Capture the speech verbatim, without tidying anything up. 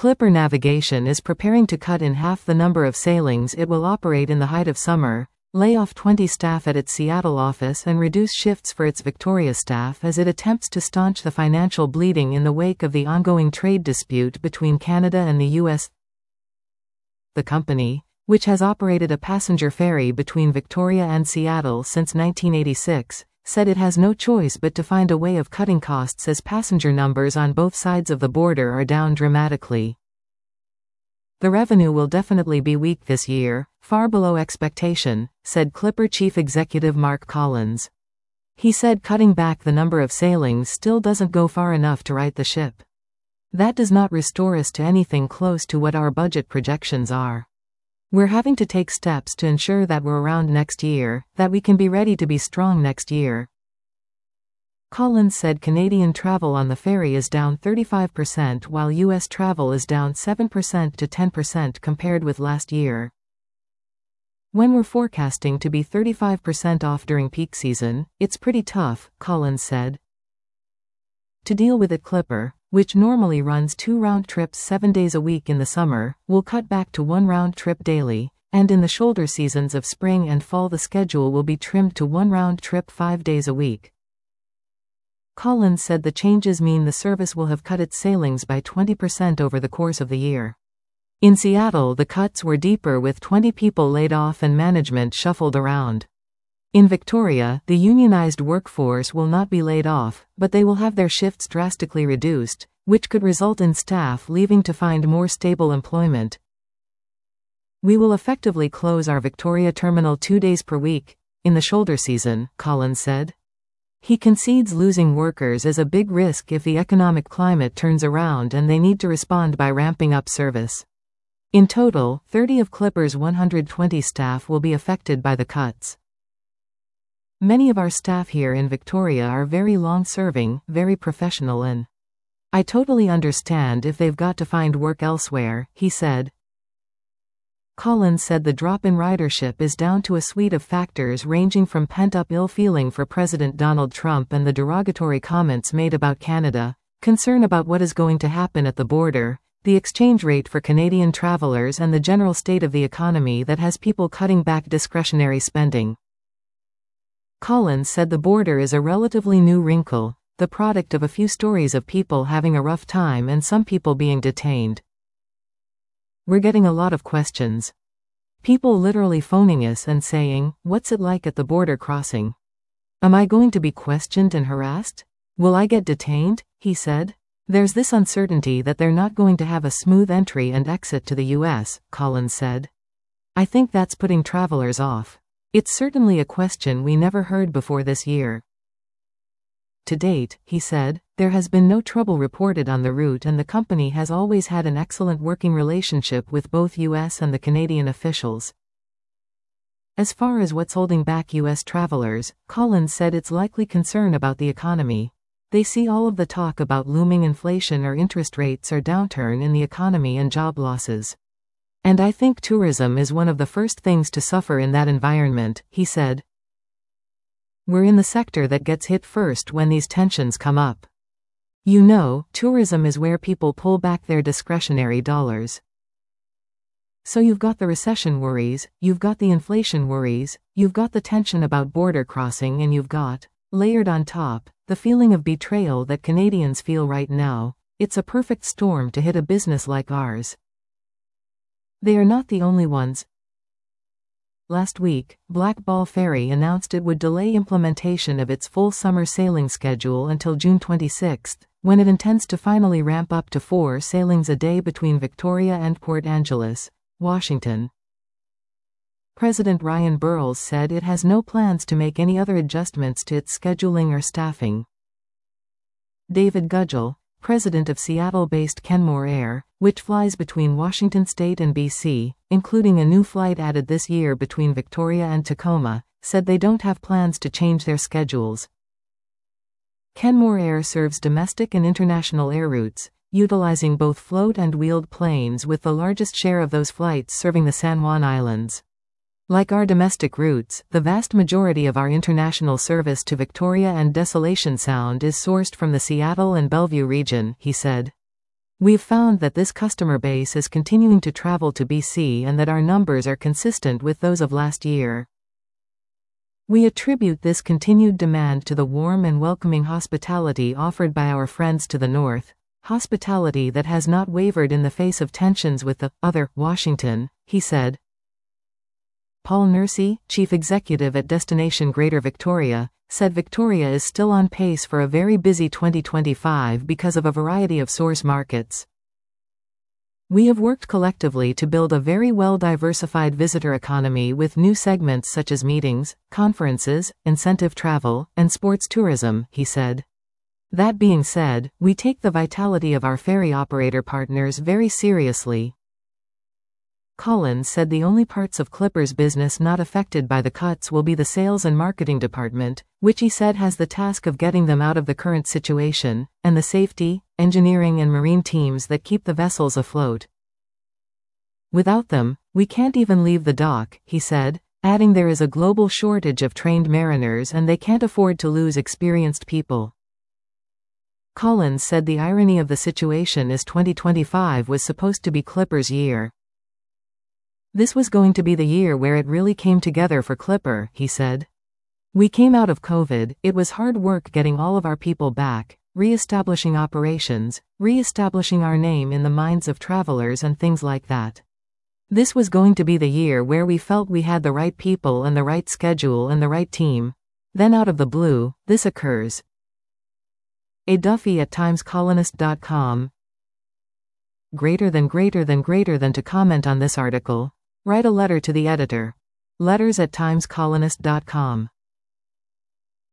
Clipper Navigation is preparing to cut in half the number of sailings it will operate in the height of summer, lay off twenty staff at its Seattle office and reduce shifts for its Victoria staff as it attempts to staunch the financial bleeding in the wake of the ongoing trade dispute between Canada and the U S The company, which has operated a passenger ferry between Victoria and Seattle since nineteen eighty-six, said it has no choice but to find a way of cutting costs as passenger numbers on both sides of the border are down dramatically. The revenue will definitely be weak this year, far below expectation, said Clipper Chief Executive Mark Collins. He said cutting back the number of sailings still doesn't go far enough to right the ship. That does not restore us to anything close to what our budget projections are. We're having to take steps to ensure that we're around next year, that we can be ready to be strong next year. Collins said Canadian travel on the ferry is down thirty-five percent while U S travel is down seven percent to ten percent compared with last year. When we're forecasting to be thirty-five percent off during peak season, it's pretty tough, Collins said. To deal with it, Clipper, which normally runs two round trips seven days a week in the summer, will cut back to one round trip daily, and in the shoulder seasons of spring and fall the schedule will be trimmed to one round trip five days a week. Collins said the changes mean the service will have cut its sailings by twenty percent over the course of the year. In Seattle, the cuts were deeper with twenty people laid off and management shuffled around. In Victoria, the unionized workforce will not be laid off, but they will have their shifts drastically reduced, which could result in staff leaving to find more stable employment. We will effectively close our Victoria terminal two days per week, in the shoulder season, Collins said. He concedes losing workers is a big risk if the economic climate turns around and they need to respond by ramping up service. In total, thirty of Clipper's one hundred twenty staff will be affected by the cuts. Many of our staff here in Victoria are very long-serving, very professional and I totally understand if they've got to find work elsewhere, he said. Collins said the drop in ridership is down to a suite of factors ranging from pent-up ill-feeling for President Donald Trump and the derogatory comments made about Canada, concern about what is going to happen at the border, the exchange rate for Canadian travelers and the general state of the economy that has people cutting back discretionary spending. Collins said the border is a relatively new wrinkle, the product of a few stories of people having a rough time and some people being detained. We're getting a lot of questions. People literally phoning us and saying, "What's it like at the border crossing? Am I going to be questioned and harassed? Will I get detained?" he said. There's this uncertainty that they're not going to have a smooth entry and exit to the U S, Collins said. I think that's putting travelers off. It's certainly a question we never heard before this year. To date, he said, there has been no trouble reported on the route and the company has always had an excellent working relationship with both U S and the Canadian officials. As far as what's holding back U S travelers, Collins said it's likely concern about the economy. They see all of the talk about looming inflation or interest rates or downturn in the economy and job losses. And I think tourism is one of the first things to suffer in that environment, he said. We're in the sector that gets hit first when these tensions come up. You know, tourism is where people pull back their discretionary dollars. So you've got the recession worries, you've got the inflation worries, you've got the tension about border crossing and you've got, layered on top, the feeling of betrayal that Canadians feel right now. It's a perfect storm to hit a business like ours. They are not the only ones. Last week, Black Ball Ferry announced it would delay implementation of its full summer sailing schedule until June twenty-sixth, when it intends to finally ramp up to four sailings a day between Victoria and Port Angeles, Washington. President Ryan Burles said it has no plans to make any other adjustments to its scheduling or staffing. David Gudgel, president of Seattle-based Kenmore Air, which flies between Washington State and B C, including a new flight added this year between Victoria and Tacoma, said they don't have plans to change their schedules. Kenmore Air serves domestic and international air routes, utilizing both float and wheeled planes, with the largest share of those flights serving the San Juan Islands. Like our domestic routes, the vast majority of our international service to Victoria and Desolation Sound is sourced from the Seattle and Bellevue region, he said. We've found that this customer base is continuing to travel to B C and that our numbers are consistent with those of last year. We attribute this continued demand to the warm and welcoming hospitality offered by our friends to the north, hospitality that has not wavered in the face of tensions with the other Washington, he said. Paul Nursey, chief executive at Destination Greater Victoria, said Victoria is still on pace for a very busy twenty twenty-five because of a variety of source markets. We have worked collectively to build a very well-diversified visitor economy with new segments such as meetings, conferences, incentive travel, and sports tourism, he said. That being said, we take the vitality of our ferry operator partners very seriously. Collins said the only parts of Clipper's business not affected by the cuts will be the sales and marketing department, which he said has the task of getting them out of the current situation, and the safety, engineering and marine teams that keep the vessels afloat. Without them, we can't even leave the dock, he said, adding there is a global shortage of trained mariners and they can't afford to lose experienced people. Collins said the irony of the situation is twenty twenty-five was supposed to be Clipper's year. This was going to be the year where it really came together for Clipper, he said. We came out of COVID, it was hard work getting all of our people back, re-establishing operations, re-establishing our name in the minds of travelers and things like that. This was going to be the year where we felt we had the right people and the right schedule and the right team. Then out of the blue, this occurs. A Duffy at times colonist dot com. Greater than greater than greater than to comment on this article. Write a letter to the editor. Letters at times colonist dot com.